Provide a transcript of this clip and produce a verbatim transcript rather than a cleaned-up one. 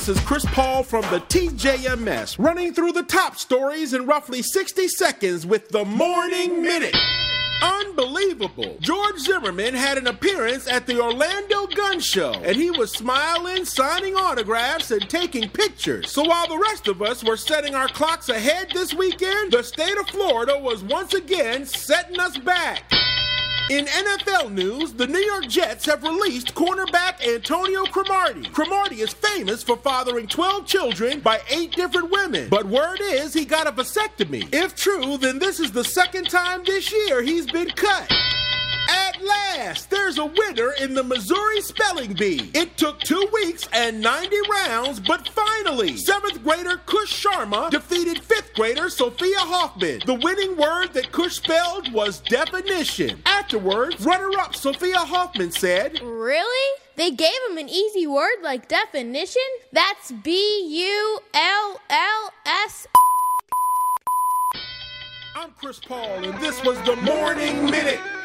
This is Chris Paul from the T J M S, running through the top stories in roughly sixty seconds with the Morning Minute. Unbelievable. George Zimmerman had an appearance at the Orlando Gun Show, and he was smiling, signing autographs, and taking pictures. So while the rest of us were setting our clocks ahead this weekend, the state of Florida was once again setting us back. In N F L news, the New York Jets have released cornerback Antonio Cromartie. Cromartie is famous for fathering twelve children by eight different women, but word is he got a vasectomy. If true, then this is the second time this year he's been cut. At last, there's a winner in the Missouri Spelling Bee. It took two weeks and ninety rounds, but finally, seventh grader Kush Sharma defeated fifth grader Sophia Hoffman. The winning word that Kush spelled was definition. Afterwards, runner-up Sophia Hoffman said, "Really? They gave him an easy word like definition? That's B U L L S. I'm Chris Paul, and this was the Morning Minute.